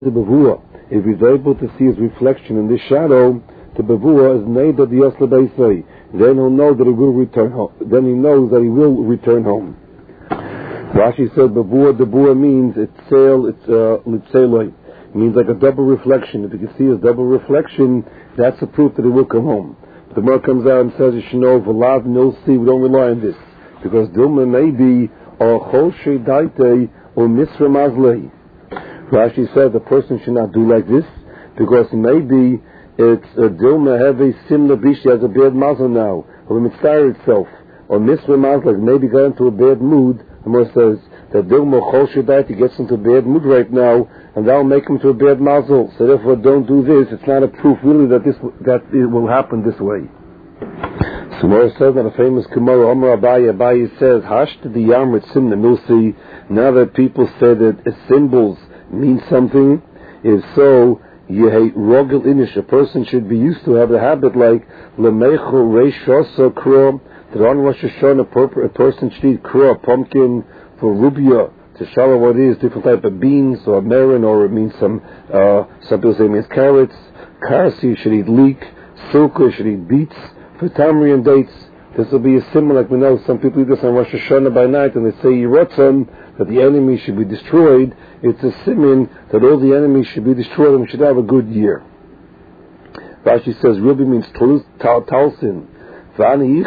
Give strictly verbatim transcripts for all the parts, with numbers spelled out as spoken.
the bevua. If he's able to see his reflection in this shadow, the bevua is made of the Yosle Beisei. Then he'll know that he will return home. Then he knows that he will return home. Rashi said bevua, debua means it's sail, it's uh, litzeloi. It means like a double reflection. If you can see his double reflection, that's a proof that he will come home. But the Gemara comes out and says, you should know, v'lav nil see, we don't rely on this. Because Dilma may be or chol sheidaite or misra mazlei. Rashi said the person should not do like this because maybe it's a Dilma have a similar bish, has a bad mazel now, or a mitzvah itself, or misra mazlei, maybe got into a bad mood. The Gemara says that Dilma chol sheidaite gets into a bad mood right now, and that'll make him to a bad mazel. So therefore, don't do this. It's not a proof really that this that it will happen this way. So Gemara says that a famous Gemara, Omar Abaye, Abaye says, Hasht the Yamrit Simna Milsi, now that people say that symbols mean something, if so, Yehi Rogel Inish, a person should be used to have the habit like, Lemecho Reishosa Kro, that on Rosh Hashanah a person should eat Kro, a pumpkin, for Rubia, to shallow what it is, different type of beans, or marin, or it means some, uh, some people say it means carrots, Karsi should eat leek, Silka should eat beets, for tamari and dates. This will be a symbol, like we know some people eat this on Rosh Hashanah by night, and they say Yirotzon, that the enemy should be destroyed. It's a simin that all the enemies should be destroyed and we should have a good year. Rashi says Ruby means talsin. V'hani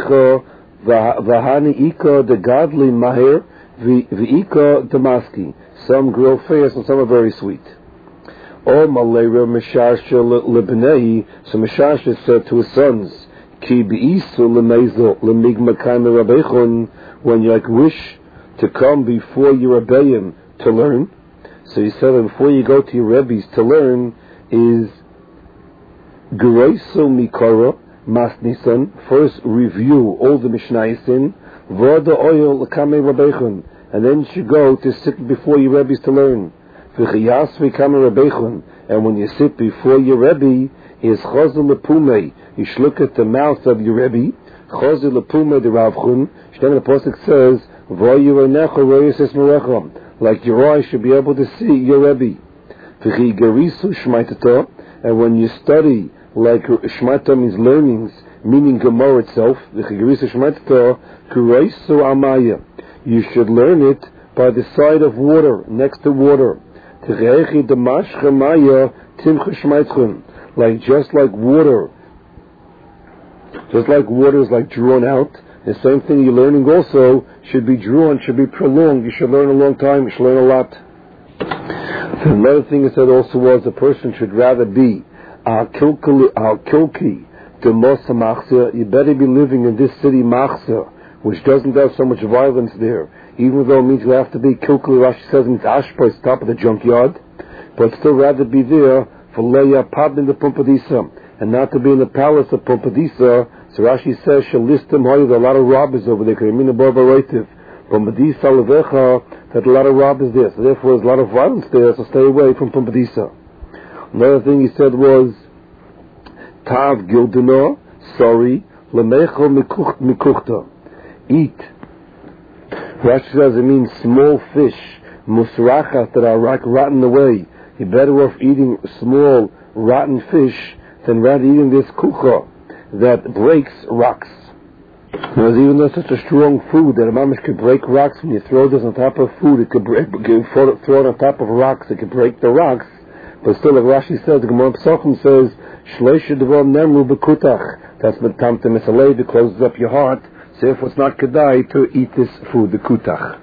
ika the godly mahir, v'ika damaski. Some grow fast and some are very sweet. Or malera misharsha lebnei. So Misharsha said to his sons, Ki b'isu lemezel lemigma kaime rabechon, when you like wish to come before your rebbeim to learn. So he said that before you go to your rebbes to learn is geroiso mikara masnisan. First review all the Mishnayos, v'oda oil lekame rabechon, and then you should go to sit before your rebbes to learn. V'chiyas v'kame rabechon, and when you sit before your rebbe is chazal lepumei. You should look at the mouth of your Rebbe. Chazil lepume de Rav Chun. Then the pasuk says, "V'yirenecha royes es merecham." Like your eyes should be able to see your Rebbe. V'chi gerisu shmaitato. And when you study, like shmaita means learnings, meaning Gemara itself. V'chi gerisu shmaitato kureisu amaya. You should learn it by the side of water, next to water. T'chechi demashcha maya timcha shmaitchun. Like just like water. Just like water is like drawn out, the same thing you're learning also should be drawn, should be prolonged. You should learn a long time, you should learn a lot. So another thing he said also was a person should rather be al-kilki to Mosa Machzir. You better be living in this city Machzir, which doesn't have so much violence there. Even though it means you have to be kilkuli, Rashi says it's Ashpa, it's top of the junkyard, but still rather be there for Leia Pab in the Pumpadisa, and not to be in the palace of Pumpadisa. So Rashi says, Shalistim Hoy, there are a lot of robbers over there, Pumpadisa Levecha, that a lot of robbers there, so therefore there's a lot of violence there, so stay away from Pumpadisa. Another thing he said was, Tav Gildino, sorry, Lemecho Mikuchta, eat. Rashi says it means small fish, musrachas, that are like rotten away. You're better off eating small, rotten fish than rather eating this kucha that breaks rocks. Because even though it's such a strong food that a mamish could break rocks, when you throw this on top of food, it could break, throw it on top of rocks, it could break the rocks. But still, like Rashi says, the Gemara Pesachim says, Shleisha Devar Nemru Bekutach. That's Metamta Misalei, that closes up your heart. So therefore, it's not kedai to eat this food, the kutach.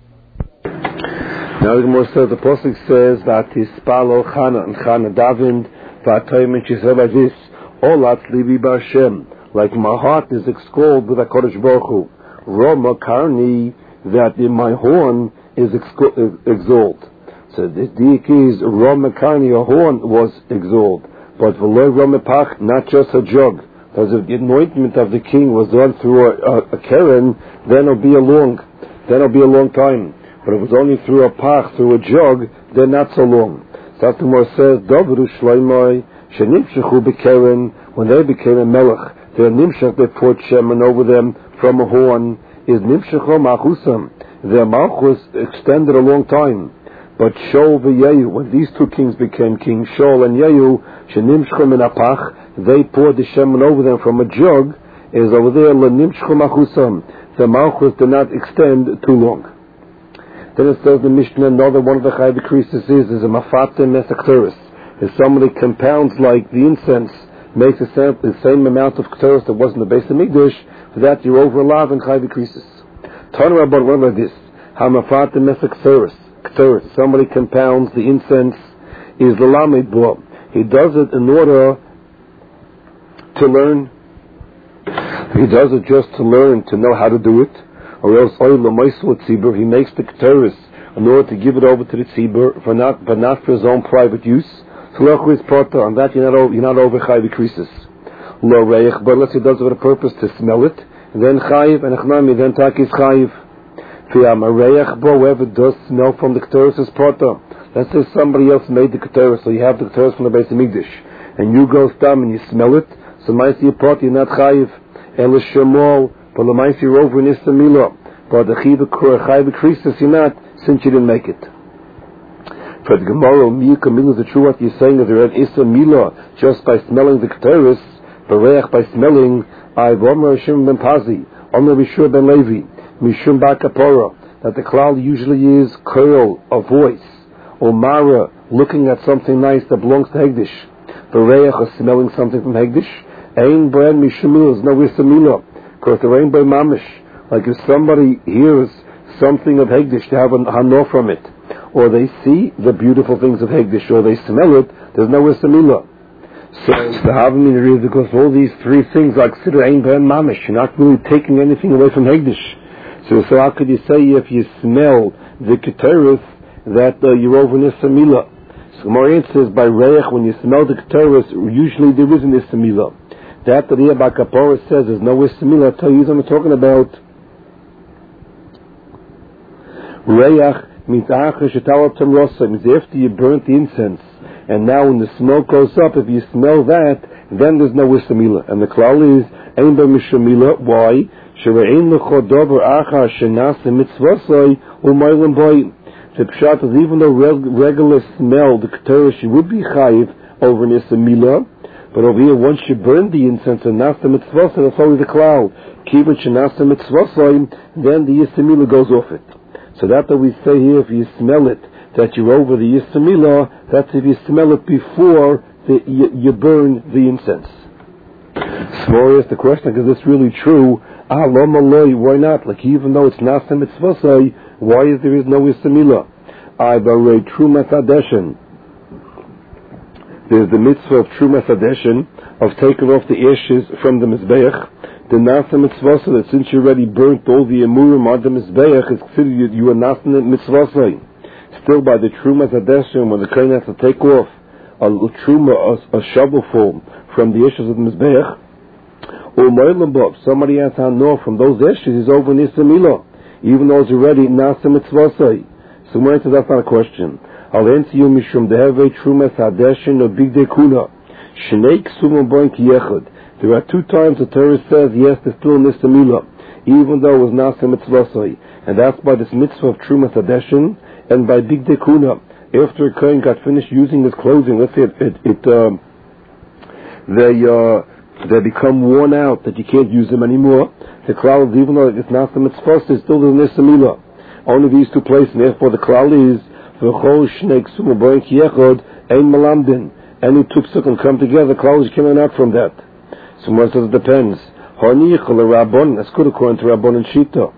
Now the Gemara says, the Pasuk says that Tispalo Chana and Chana Davind V'atoyim, and she said like this, Olat Livi B'Hashem, like my heart is extolled with HaKadosh Baruch Hu. Roma Karni, that in my horn is exalted. So the diak is Roma Karni, a horn was exalted, but V'lo Roma Pach, not just a jug. Because if the anointment of the king was done through a, a, a keren, then it'll be a long, then it'll be a long time. But if it was only through a pach, through a jug, then not so long. So the Gemara says, Dovru Shloimoi, Shenimshechu Bekeren, when they became a melech, their nimshach, they poured shemen over them from a horn, is Nimshechu Machusam. Their malchus extended a long time. But Shaul v'Yehu, when these two kings became kings, Shaul and Yehu, shenimshchum in apach, they poured the shemen over them from a jug, is over there, lenimshchum achusam. The malchus did not extend too long. Then it says the Mishnah, another one of the Chai B'Krisis is, is a mafatim mesakteris. If somebody compounds like the incense, makes the same, the same amount of keteris that was in the base of Mikdash, for that you're over allowed in Chai B'Krisis. Tana Rabban, what about this? Hamafatim mesakteris. Keteris. Somebody compounds the incense, is the lamed bo. He does it in order to learn. He does it just to learn, to know how to do it. Or else, he makes the keteris in order to give it over to the tzibur, for not, but not for his own private use. So his prata, on that you're not over, you're not over Chai B'Krisis. Lo reich, but let's say he does it with a purpose to smell it, and then chayiv, and achnami, then takis chayiv. Whoever does smell from the keteris is prata. Let's say somebody else made the keteris, so you have the keteris from the base of Mikdash, and you go stam and you smell it, so might see a prata, you're not chayiv. El shemol, but the might you're over in Istamila, but the Chai B'Krisis you're not, since you didn't make it. For the Gemara, Miyuka Mila, the true what you're saying is there is a Mila just by smelling the keteris, Bereach by smelling, I Vomer Hashem ben Pazi, Omer Bishur ben Levi, Mishum Bakapora, that the cloud usually is curl, a voice, or Mara, looking at something nice that belongs to Hegdish. Bereach or smelling something from Hegdish. Ein brand Mishum Mila, is no Istamila, because the rainbow mamish, like if somebody hears something of Hegdish, to have a hanor from it, or they see the beautiful things of Hegdish, or they smell it, there's no Istamila. So the Havamina is because all these three things are considered Ein B'en Mamish. You're not really taking anything away from Hegdish. So, so how could you say if you smell the keteris that uh, you're over Nisamila? So Gemara says by Reich, when you smell the keteris, usually there is an Nisamila. That the Ria Bakapora says is no Nisamila. I'll tell you what I'm talking about. Reich means after you burnt the incense, and now when the smoke goes up, if you smell that, then there's no Istamila. And the klal is Ein Ba Mishamila. Why? Shere'ein lecho dover achar shenas mitzvosai u'maylim boy. The pshat is even though reg- regular smell the keteris you would be chayiv over an Istamila, but over here once you burn the incense and nas the mitzvosai, that's only the klal. Kibun shenas the mitzvosai, then the Istamila goes off it. So that that we say here, if you smell it, that you're over the Yistamila, that's if you smell it before the, you, you burn the incense. Smori asked the question, because it's really true, ah, lama loy, why not? Like, even though it's nasa mitzvasai, why is there is no Yistamila? I barei trumas adeshin. There's the mitzvah of trumas adeshin, of taking off the ashes from the mizbeach. The nasa mitzvasai, that since you already burnt all the emurim on the mizbeach, it's considered you, you are nasa mitzvasai. Still by the truma zadeshin, when the kohen has to take off a truma, a, a shovelful from the ashes of the mizbeach, or moilambov, somebody has to know from those ashes, he's over in Istamila, even though it's already nasa mitzvasai. So when I say that's not a question. I'll answer you mishum deheve truma zadeshin or big dekuna shnei ksumim boin kiyechad. There are two times the Torah says yes, there's still in Istamila, even though it was nasa mitzvasai, and that's by this mitzvah of truma zadeshin. And by big dekuna, after a kohen got finished using his clothing, let's say it, it, it um, they uh, they become worn out that you can't use them anymore. The klal, even though it's not the mitzvah, it's still the nesamila. Only these two places, and therefore the klal is v'chol shnei ksuma boin kiyechod ein malamdin. Any two psukim come together, the klal is coming out from that. So most of it depends. Hanichol Rabbon, that's good according to Rabbon and Shita.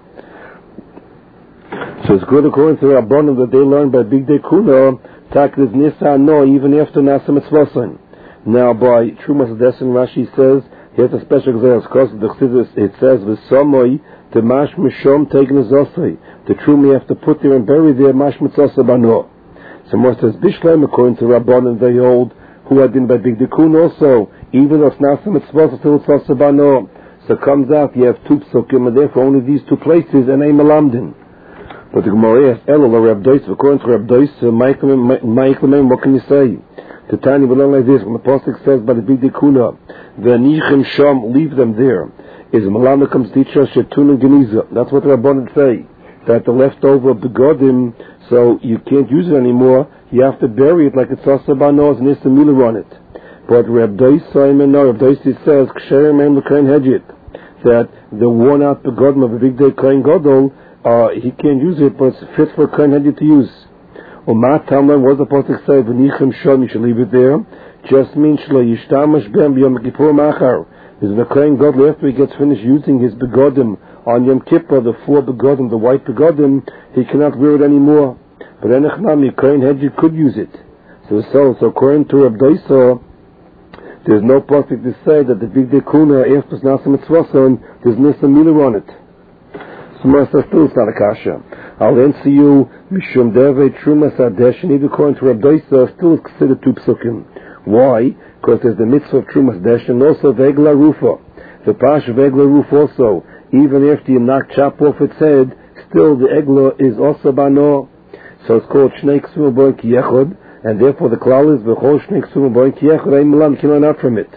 So it's good according to the Rabbanim that they learned by Big Dekuna, tak is Nisa no, even after Nasa Mitzvasan. Now by Trumas Desin, Rashi says, here's a special example, because the Chassidus, it says, V'samoi, the Mash Mishom taken as Osai. The Trum you have to put there and bury there, Mash Mitzvasa Bano. So more says, Bishleim, according to Rabbanim, they hold, who had been by Big Dekuna also, even if Nasa Mitzvasa, still Mitzvasa Bano. So it comes out, you have two psukim, and therefore only these two places, and a Malamdin. But the Gemara asks, Elul or Reb Dois, according to Reb Dois, Ma'iklamim, what can you say? The Tanya will learn like this, when the Apostle says by the Big Dekuna, V'anichim Sham, leave them there. Is Malama comes to teach us Shetun and Geniza. That's what the Rabbanim say, that the leftover begodim So you can't use it anymore. You have to bury it like it's also bano, and Issa Mila on it. But Reb Doisai Menor, Reb Doisai says, Ksherem Em L'Kohen Hedjit, that the worn out begotten of a big day Kohen Gadol, uh, he can't use it, but it's fit for Kohen Hedjit to use. Umat Tamlan, what does the Pasuk say? V'nichem shom, you should leave it there. Just means shlo yishtamash b'em b'yom kippur machar. Is the Kohen Gadol, after he gets finished using his begodim on Yom Kippur, the four begodim, the white begodim, he cannot wear it anymore. But Enechnami, Kohen Hedjit could use it. So, so, so according to Reb Doisai, there's no pasuk to say that the big day kuna after Nasa Mitzvason, there's Nisa Mila on it. So Martha still is not a kasha. I'll answer you, Mishum Deve Trumas Adesh, and even according to Reb Doisai, still is considered two psukim. Why? Because there's the mitzvah of Trumas Desh and also Vegla Rufa. The Pash Vegla Ruf also, even after you knock chop off its head, still the Egla is also Bano. So it's called Shnei Ksum Boy Kiyechod. And therefore the klal is v'chol shnei ksum boy kiyech rei milam can learn out from it.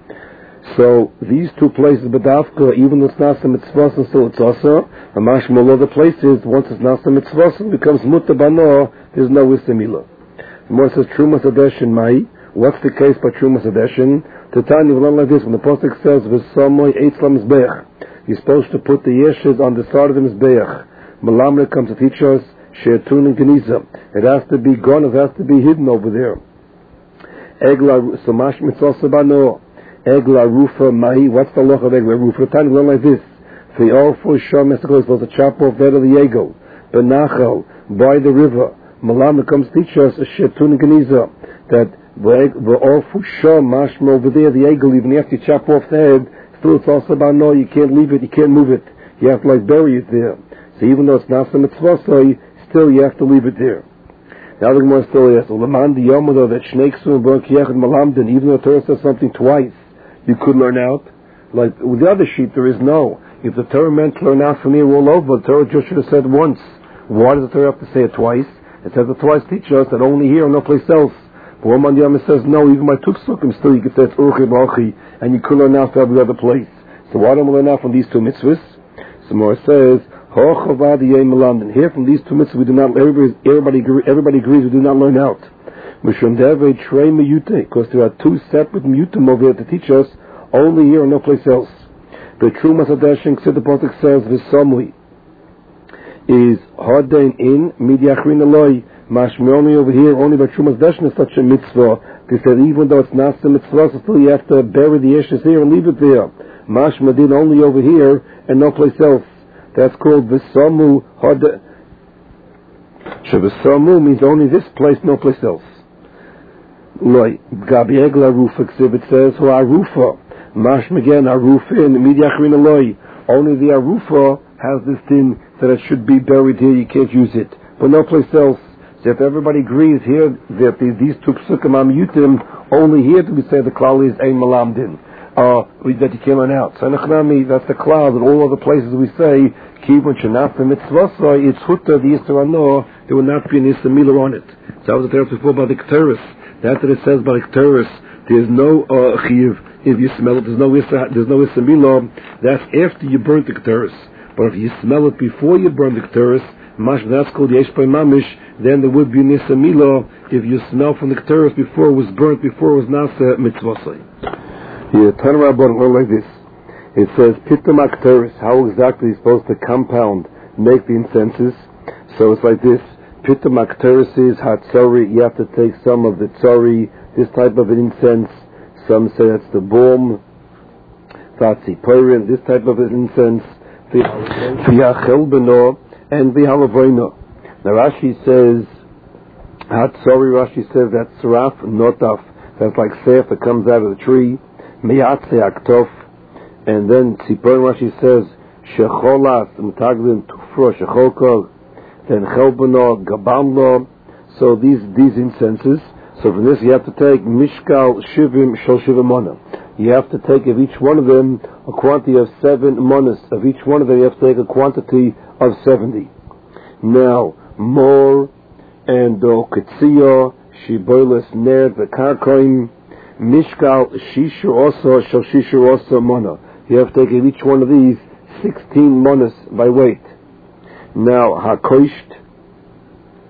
So these two places, bedavka, even though it's nasa mitzvah, and still it's also a mashmal other places. Once it's nasa mitzvah, it becomes mutta bano. There's no isamila. The more says trumas adeshin mai. What's the case by trumas adeshin? The time you learn like this when the pasuk says v'samoy eitz lamizbeach. You're supposed to put the yeshes on the side of the mizbeach. Malamre comes to teach us. She'etun and Geniza. It has to be gone, it has to be hidden over there. Egla, so mash mitzvah sabano. Egla rufa mahi. What's the loch of Egla rufa? Time we learn like this. The awful sham is supposed to chop off that of the ego. Benachal, by the river. Malam comes to teach us she'etun and Geniza. That the awful sham mashma over there, the ego, even after you chop off the head, still it's also bano. You can't leave it, you can't move it. You have to like bury it there. So even though it's not some mitzvah, so still you have to leave it there. Now the Gemara still asks, Ulaman the Yomodo that Shnei Ksum Bar Kiyech and Malamdin, even though the Torah says something twice, you could learn out. Like with the other sheep, there is no. If the Torah meant to learn out from here all over, the Torah just should have said once. Why does the Torah have to say it twice? It says it twice teach us that only here and no place else. But Ulaman the Yomodo says no, even by Tuksukim still you could say it's Urchi B'Achi, and you could learn out from every other place. So why don't we learn out from these two mitzvahs? Some more says, here from these two mitzvahs we do not everybody everybody, everybody agrees we do not learn out. Because there are two separate mutim over here to teach us only here and no place else. The true Masadeshin the Pasuk says V'samui is hardain in midyachrin aloi mashmi over here only by true Masadeshin is such a mitzvah. They said even though it's not a mitzvah, so still you have to bury the ashes here and leave it there. Mashmadin only over here and no place else. That's called V'samu Hada. V'samu means only this place, no place else. Loi Gabi Egla Rufa exhibit says who Arufa Mash again Arufa in Midyachrin Aloi. Only the Arufa has this thing that it should be buried here. You can't use it, but no place else. So if everybody agrees here that these two psukim am yutim, only here do we say the klal is ein malamdin. Uh, that you can't learn out. So Nechnami, that's the cloud. In all other places we say, Kibun Shanaf Mitzvah, it's Hutta, the Yisra no, there will not be an Yisra Mila on it. So I was there before by the Keteris. That's what it says by the Keteris. There's no uh, Chiv, if you smell it, there's no Yisra, there's no Yisra Mila. That's after you burnt the Keteris. But if you smell it before you burn the Keteris, Mash, that's called Yesh Pai Mamish, then there would be an Yisra Mila if you smell from the Keteris before it was burnt, before it was Nasa Mitzvah. Here, turn around and like this. It says, Pitam Akteris, how exactly is supposed to compound, make the incenses. So it's like this. Pitam Akteris is Hatzori, you have to take some of the Tzori, this type of an incense. Some say that's the Boom, Fatsi Purin, this type of an incense. V'yachel Beno, and V'halavoino. Now Rashi says, Hatzori, Rashi says that's Saraf Notaf. That's like Sef that comes out of the tree. Miyatse Aktof, and then Tzipor Rashi says Shecholas Mtaglin Tufro Shechokol, then Chelbano Gabamlo. So these these incenses. So from this you have to take Mishkal Shivim Shel Shivimona. You have to take of each one of them a quantity of seven monas. Of each one of them you have to take a quantity of seventy. Now Mor and Okitziyo Shiboilis Ner Vekarkoim. Mishkal Shishu also Shal Shishu also Mona. You have to take each one of these sixteen monas by weight. Now Hakoisht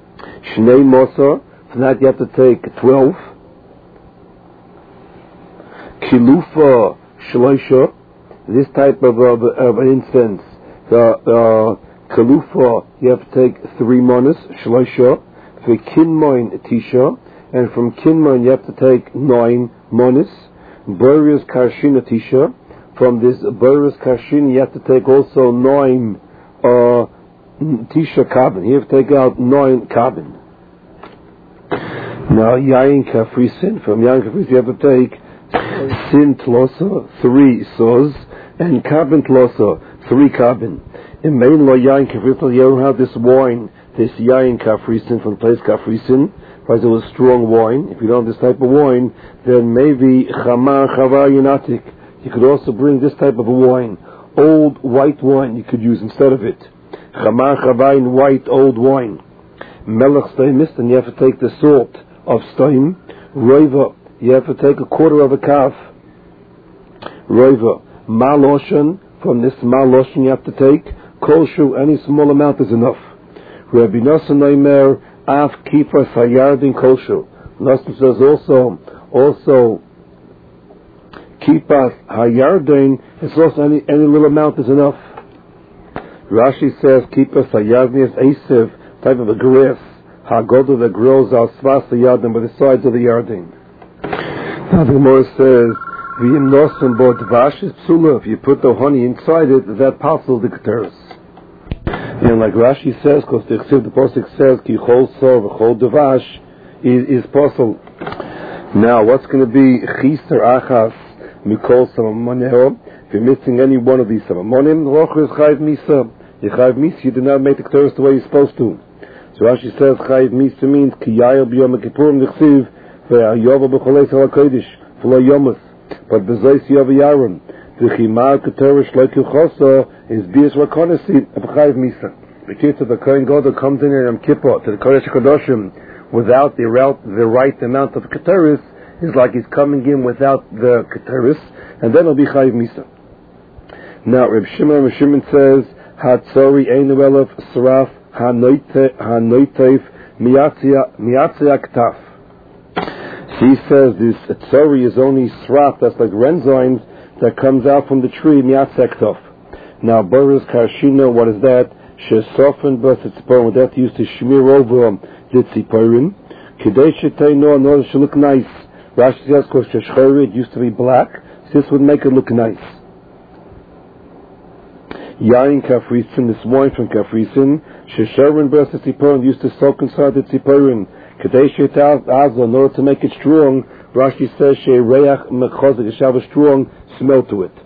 Shnei Mosa, from that you have to take twelve. Kilufa Shloisha, this type of, of, of an incense, the uh, Kilufa, you have to take three monas, Shloisha. For Kinmoin Tisha, and from Kinmoin you have to take nine monas. Boris Karshina Tisha, from this Boris Karshina you have to take also nine uh, Tisha carbon. You have to take out nine carbon. Now Yain Kafrisin, from Yain Kafrisin you have to take Sin Tlosa, three saws, and carbon Tlosa, three carbon. In main law Yain Kafrisin you don't have this wine, this Yain Kafrisin from the place Kafrisin, because it was strong wine. If you don't have this type of wine, then maybe Chamar Chava Yunatik. You could also bring this type of a wine, old white wine you could use instead of it. Chamar Chava in white old wine. Melech Steimis, then you have to take the salt of Steim. Roiva, you have to take a quarter of a calf. Roiva. Maloshan, from this Maloshan you have to take. Koshu, any small amount is enough. Rabbi Nosson Omer, Af Kifas Hayardin Koshu. Nosson says also, also, Kifas Hayardin, it's also any, any little amount is enough. Rashi says, Kifas Hayardin is Asev, type of a grass, Hagodah that grows al Svas Hayardin by the sides of the Yardin. Now the Gemara says, V'im Nosson Bo Dvash is Psula, if you put the honey inside it, that passes the Keteris. And like Rashi says, because the the Pasuk says, Ki chol sor v'chol devash is, is possible. Now, what's going to be chister achas mikol samamoneo? If you're missing any one of these samamonim, rocher is chayiv misa. You chayiv misa, you did not make the keteris the way you're supposed to. So Rashi says, chayiv misa means ki yayel b'yom kippurim d'chsiv ve'ayova b'cholei sal hakodesh v'lo yomus. But b'zois yov yaron. The chimar keteris shloki chosa is bias rakonesi b'chayiv misa. The case of the Kohen Gadol comes in Yom Kippur to the Kodesh HaKadoshim without the, the right amount of keteris, is like he's coming in without the keteris, and then it'll be chayiv misa. Now Reb Shimon Reb Shimon says Hatzori Einu Elef Saraf Hanoitev Miatzia Ktaf. He says this Tzori is only sraf, that's like renzymes that comes out from the tree Miatzia Ktaf. Now Boris Karshina, what is that? Shesofen bas tzipor, that used to smear over the tziporin. Kidei shetayno, in order to look nice. Rashi says, because sheshchori, it used to be black, this would make it look nice. Yain kafrisin, this wine from kafrisin, shesharin bas tziporin used to soak inside the tziporin. Kidei shetayno, in order to make it strong, Rashi says shereach mechozik, it shall have a strong smell to it.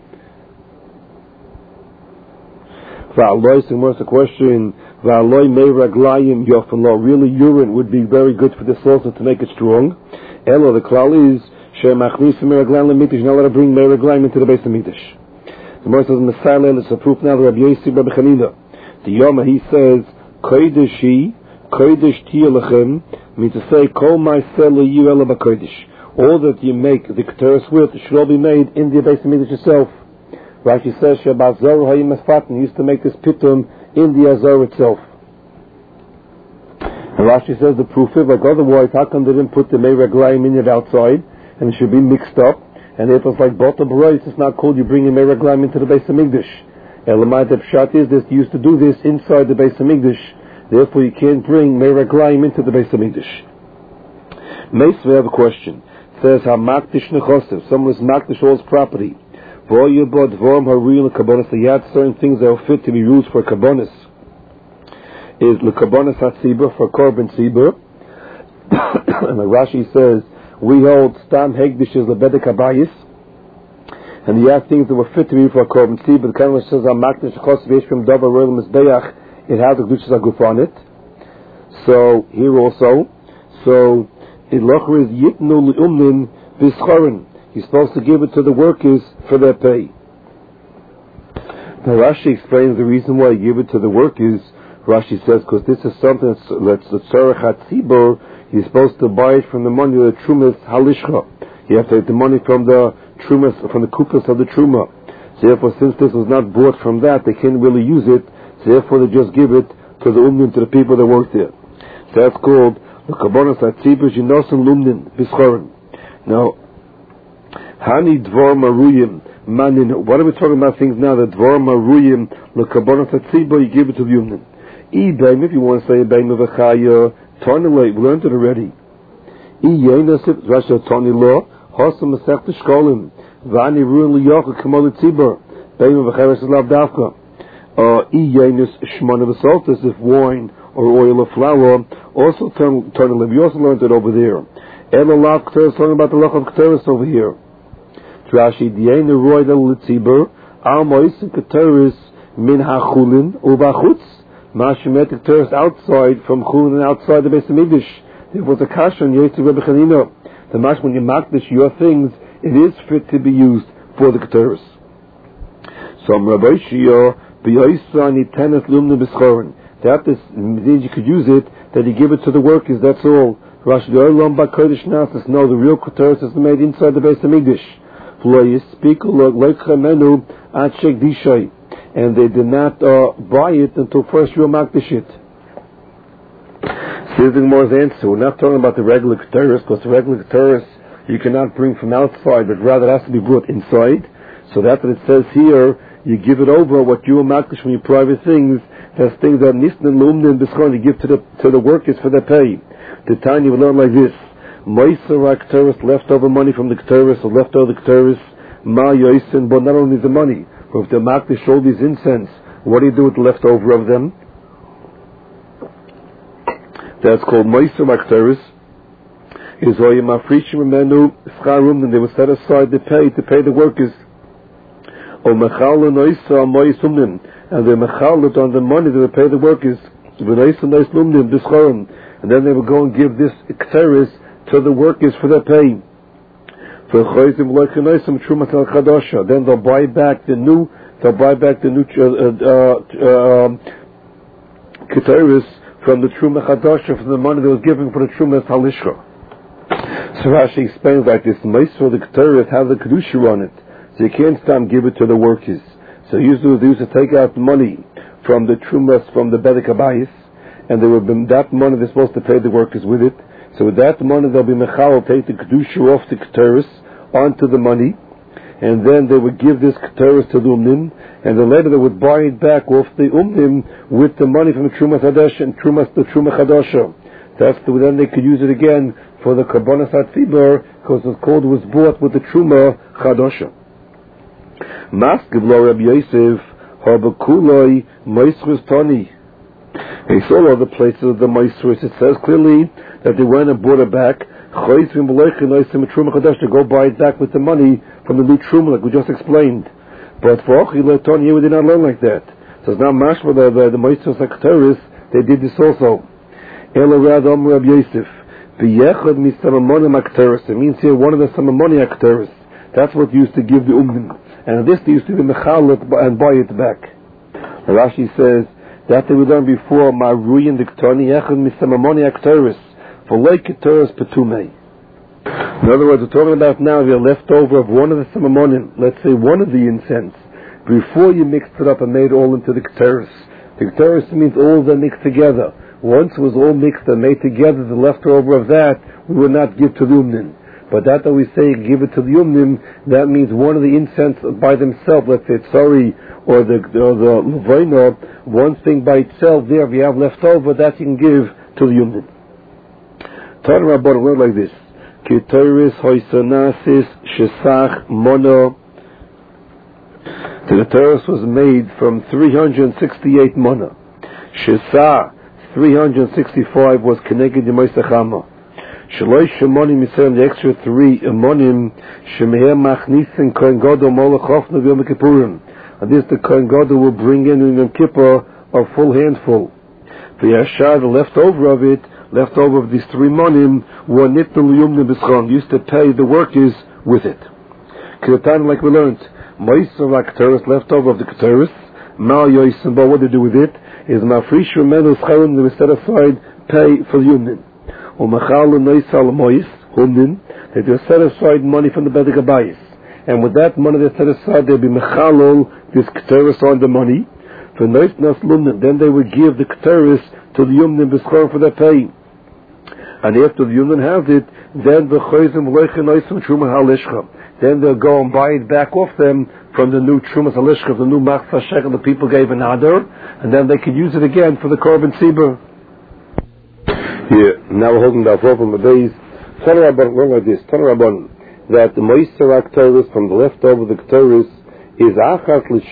Va'aloi, so what's the question? Va'aloi mei raglayim yofanlo. Really, urine would be very good for this also to make it strong. Elo, the klal is she'machnisim mei raglayim lemikdash. You're not allowed to bring mei raglayim into the base of mikdash. The Gemara says in the Messiah, it's a proof now that Rabbi Yossi Rabbi Chanina. The Yoma he says kodeshi kodesh tiyalachem means to say kol ma'aseh lo yu ela b'kodesh. All that you make the keteris with should all be made in the base of mikdash itself. Rashi says Shabbat Zor Hayim Asfatan used to make this pitum in the Azor itself. And Rashi says the proof is like otherwise, how come they didn't put the Mei Raglayim in it outside and it should be mixed up? And if it's like Bota Barais, it's not called you bring a Mei Raglayim into the base of Migdash. Elamai the Pshat is this, you used to do this inside the base of Migdash. Therefore you can't bring Mei Raglayim into the base of Migdash. Meis, we have a question. It says, Ha Makdish Nechosev, someone is Makdish all his property. You had certain things that are fit to be used for kabbonis. Is the kabbonis hatzibur for korban tzibur, and the Rashi says we hold stam hegdish is lebedek habayis, and you have things that were fit to be used for korban tzibur. The kind of says amakdish chos v'yeshkim davar royal mizbeach. It has the kedushas aguf on it. So here also, so it locher is yitnu liumnin v'schorin. He's supposed to give it to the workers for their pay. Now Rashi explains the reason why he give it to the workers. Rashi says because this is something that's the tzorech hatzibur. He's supposed to buy it from the money of the trumas halishcha. You have to take the money from the trumas, from the kupas of the truma. So therefore, since this was not bought from that, they can't really use it. So therefore, they just give it to the umnim, to the people that work there. That's called the Kabbanas Hatzibur Jinosan Lumnin Bischorin. Now, Hani Dvar Maruyim Manin. What are we talking about things now? That Dvar Maruyim the Kabbanas Hatzibur, you give it to the Yumnin. Ebeim, if you want to say Ebeim of a Chaya, Tarnilay, we learned it already. E Yenasip Rasha Tarnillah, Hosam Masech Shkolim, Vani Ruin Liyocha Kamal Tzibur, Beim of a Chaya Lav Davka. E Yenus Shmona Vasaltis, if wine or oil or flour, also Tarnilay. We also learned it over there. Ela Lav Kteris, talking about the Lach of Kteris over here. Rashi Diena Roy Del Tzibur, Al Mois Kteris Min HaChulin Ubachutz. Mashimetic Kteris outside from Chulin and outside the Beis Hamikdash. There was a kasha on Yosef Rebbe Chanina. The mash when you makdish your things, it is fit to be used for the Kteris. Some Rabbi Shia B'Yoisa Nitenes Lumne B'Schorin. That is, you could use it, that you give it to the workers. That's all. Rashi Olam B'Kodesh Nasis. No, the real Kteris is made inside the Beis Hamikdash. And they did not uh, buy it until first you makdish it. Here's the Gemara's answer. We're not talking about the regular Kteris, because the regular Kteris you cannot bring from outside, but rather it has to be brought inside. So that's what it says here. You give it over what you makdish from your private things. That's things that Nisn and Lumnin B'Schorin you give to the to the workers for their pay. The time you will learn like this. Moisera Kteris, leftover money from the Kteris, or leftover Kteris, Ma Yoisin, but not only the money, but if the makdish all these incense, what do you do with the leftover of them? That's called Moisera Kteris. Is Oyim Afrishim Menu Scharum, and they will set aside the pay to pay the workers. O Mechal Noisa Moisumnim, and they mechal it on the money that they pay the workers. V'Noisa Noislumnim B'Schorim, and then they will go and give this Kteris to the workers for their pay. Then they'll buy back the new, they'll buy back the new Kteris uh, uh, uh, from the Truma Chadasha, from the money that was given for the Truma Halishcha. So Rashi explains like this: most of the Kteris have the Kedusha on it, so you can't stop give it to the workers. So usually they used to take out money from the Trumas from the Bedek Abayis, and they would that money they're supposed to pay the workers with it. So with that money, they'll be mechal, take the kedusha off the Kteris onto the money, and then they would give this Kteris to the umnim, and then later they would buy it back off the umnim with the money from the Truma Chadasha and Truma the Truma Chadasha. That's the, then they could use it again for the Kabbanas Hatzibur, because the code was bought with the Truma Chadasha. Maskiv lo Rabbi Yosef habakuloi moisrus tani. He saw all the places of the moisrus. It says clearly that they went and bought it back. To go buy it back with the money from the new truma, like we just explained. But for Achille Tony, we did not learn like that. So it's not mashma the the, the moisrus Kteris. They did this also. Elarad Om Rabbi Yosef b'yechad misamamonim Kteris. It means here one of the samamoni Kteris. That's what used to give the umdim. And this they used to be mechal and buy it back. Rashi says that they would learn before Maruyin the Ktani Echad Misamamoni Akteris for Lake Kteris Petume. In other words, we're talking about now the leftover of one of the Samamonim, let's say one of the incense, before you mixed it up and made it all into the Kteris. The Kteris means all of them mixed together. Once it was all mixed and made together, the leftover of that we would not give to the Umnim. But that that we say give it to the Umnim, that means one of the incense by themselves, let's say Tsari or the or the Levaino, one thing by itself there, if you have left over, that you can give to the Umnim. Tana Rabban, word like this: K'Toris hoisanasis shesach mono. The K'Toris was made from three hundred sixty-eight mono. Shesach three hundred sixty-five was connected to Moisachama. Shalosh Shemonim Yisrael, the extra three Monim, Shemeher Machnisin Kohen Gadol Molech Hofna V'Yom Kippurim. And this the Kohen Gadol will bring in in Yom Kippur a full handful. The Yashar, the leftover of it, leftover of these three Monim, were Nitnul Yumnim B'Schon, used to pay the workers with it. Kiratan, like we learned, Moisar Kteris, leftover of the Kteris, Mal Yoisim, but what they do with it is Mafrish Remenu Scharim, they will set aside pay for the Yumnim. Or Machal Noisal Mois, Humnin, they will set aside money from the Bedek Abayis. And with that money they set aside, they'll be Mechalol, this Kteris on the money. For Nois Nas Lumnin, then they would give the Kteris to the Yumnim B'Schor for their pay. and after the Yulin has it, then the Chayzim Leichen Oisim Truma Halishcha. Then they'll go and buy it back off them from the new Trumas Halishcha, the new Machzah Shekel the people gave an Adar, and then they can use it again for the Korban Tzibur. Yeah, now we're holding that from the days. Tanarabban, learn like this, Tanarabban, that the Moiser Aktoris from the leftover the Ktoris is Achas